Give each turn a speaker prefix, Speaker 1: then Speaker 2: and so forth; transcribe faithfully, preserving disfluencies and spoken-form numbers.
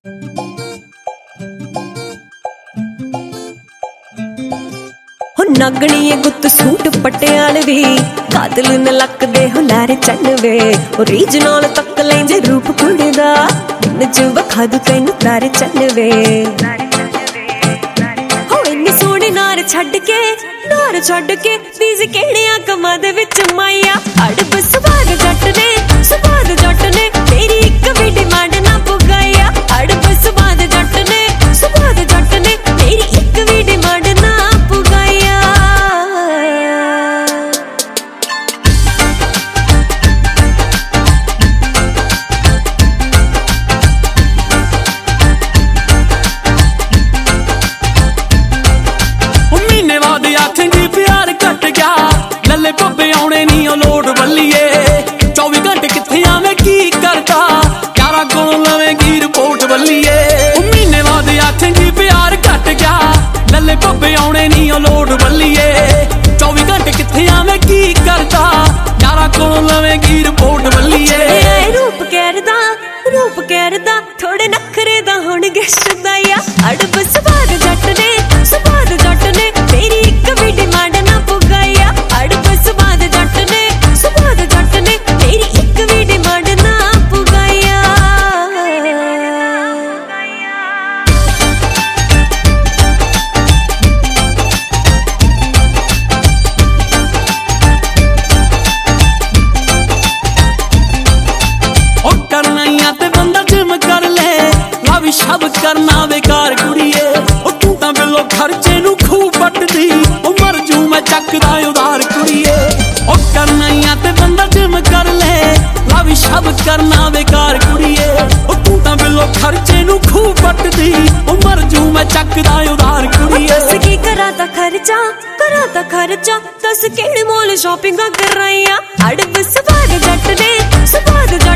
Speaker 1: नागणीए गुत्त suit Patialvi कादल न लकदे हुलारे चन्नवे regional तक लेंजे रूप कुड़ी दा इन च वखा दू तैनू तारे चन्नवे हो इन्नी सोहनी नार छड्ड के नार छड्ड के बीज किहड़ियां कमां दे विच माइया अड़ब सुभाग जट ने सुभाग जट ने तेरी इक भी डिमांड ना पुगाया अड़ब सुभाग जट ने सुभाग जट ने तेरी इक भी डिमांड ना पुगाया
Speaker 2: लले पब्बे आने नी लोड बल्लीए चौबी घंटे किथे आवे की करता यारा कोल लवेगी रिपोर्ट बल्लीए महीने बाद आखेंगी प्यार घट गया लले पब्बे आने नी लोड बल्लीए चौबी घंटे किथे आवे की करता यारा कोल लवेगी रिपोर्ट बल्लीए
Speaker 1: रूप कहरदा रूप कहरदा थोड़े नखरे दा हुण गिशदाया अड़ब सुभाग जट ने सुभाग जट ने तेरी इक भी डिमांड ना पुगाया अड़ब सुभाग जट ने सुभाग जट ने तेरी इक भी डिमांड ना पुगाया
Speaker 2: ओ करना ही ते बंदा जिम कर ले लावी शब करना बेकार कुड़िए ओ तू तां बिलो खर्चे नू खूब पटदी ओ मर जू मैं चकदा उधार कुड़िए ओ करना ही ते बंदा जिम कर ले लावी शब करना बेकार कुड़िए ओ तू तां बिलो खर्चे नू खूब पटदी ओ मर जू मैं चकदा उधार कुड़िए
Speaker 1: दस की करा ता खर्चा करा ता खर्चा दस केड़े मोल शॉपिंग कराइया अड़ब सुभाग जट ने सुभाग